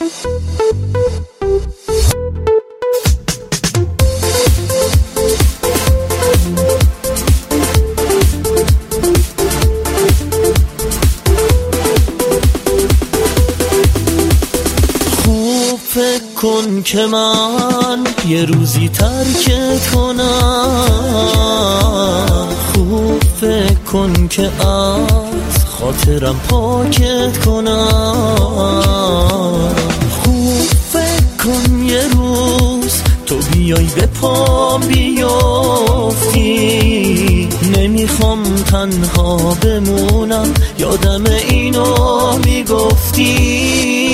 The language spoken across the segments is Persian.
کن که من یه روزی ترکت کنم، خوب فکر کن که از خاطرم پاکت کنم، خوب فکر کن یه روز تو بیای به پام بیافتی، نمیخوام تنها بمونم یادم اینو میگفتی.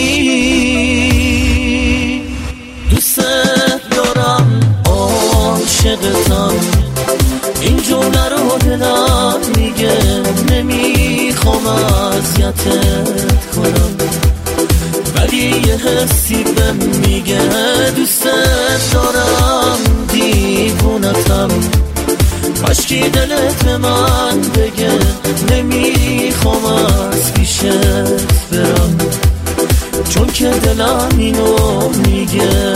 عاشقتم این جمله رو دلم میگه، نمیخوام اذیتت کنم ولی یه حسی بهم میگه دوستت دارم، دیوونتم کاشکی دلت به من بگه، نمیخوام از پیشت برم چون که دلم اینو میگه.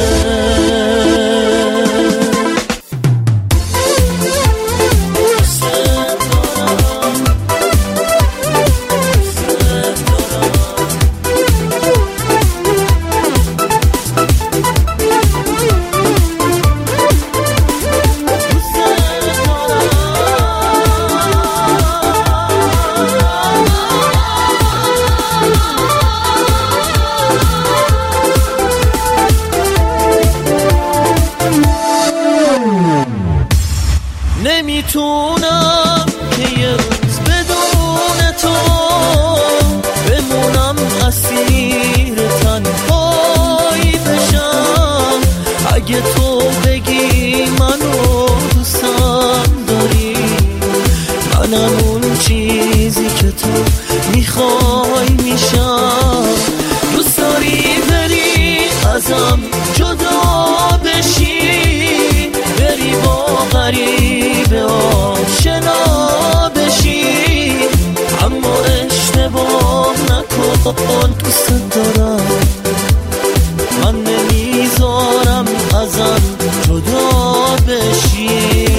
نمیتونم که یه روز بدون تو بمونم، اسیر تنهایی بشم. اگه تو بگی منو دوستم داری، منم اون چیزی که تو میخوای میشم. دوست داری بری ازم جدا بشی، بری با غریبه آشنا بشی، اما اشتباه نکن دوست دارم، من نمیذارم ازم جدا بشی.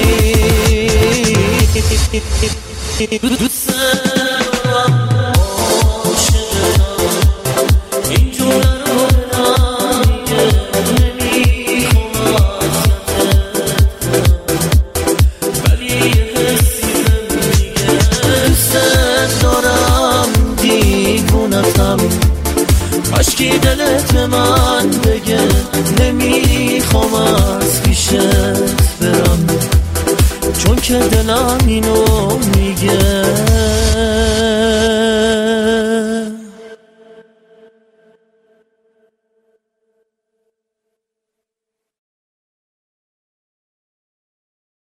دوست دارم عاشقتم این جمله رو دلم میگه، نمیخوام ولی یه حسی بهم میگه دوستت دارم، دیوونتم کاشکی دلت به من بگه، نمیخوام از پیشت برم چون که دلم اینو